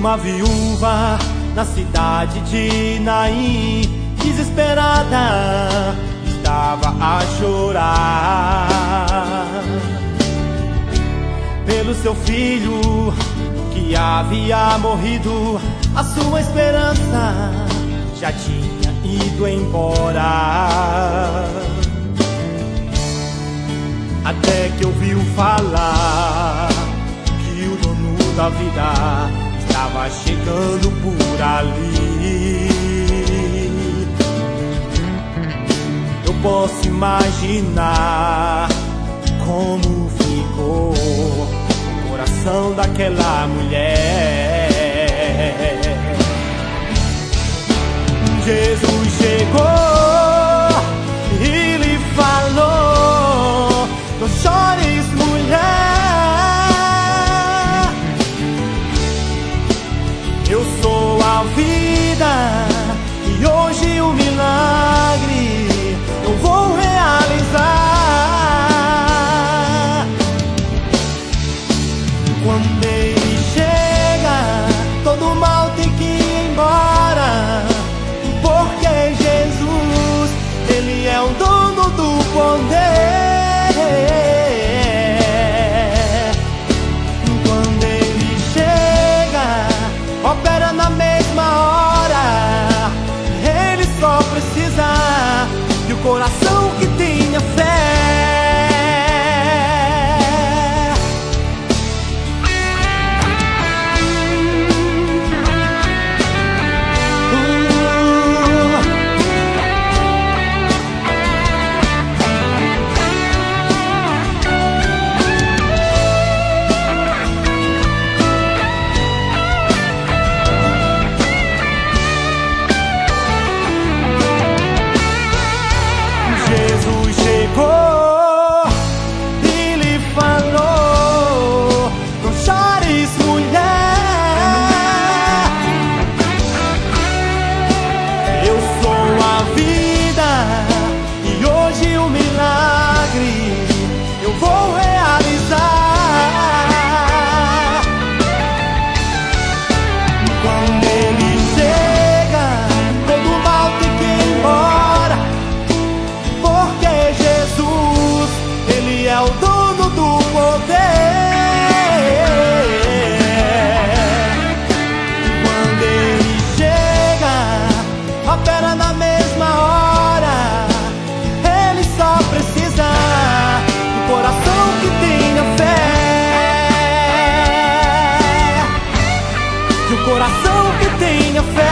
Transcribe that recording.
Uma viúva na cidade de Naim, desesperada, estava a chorar pelo seu filho que havia morrido. A sua esperança já tinha ido embora, até que ouviu falar que o dono da vida estava chegando por ali. Eu posso imaginar como ficou o coração daquela mulher. Jesus chegou e lhe falou: não chores, mulher, eu sou a vida e hoje o milagre eu vou realizar. Quando ele chega, todo mal tem que ir embora, porque Jesus, ele é o dono do poder. Quando ele chega, opera na mesma hora. Ele só precisa de um coração que tenha fé. Jesus chegou e lhe falou: não chores, mulher, eu sou a vida e hoje o milagre eu vou realizar. Quando ele chega, todo mal tem que ir embora, porque Jesus, ele é o dono do poder. Quando ele chega, opera na mesma hora. Ele só precisa do coração que tenha fé, de um coração que tenha fé.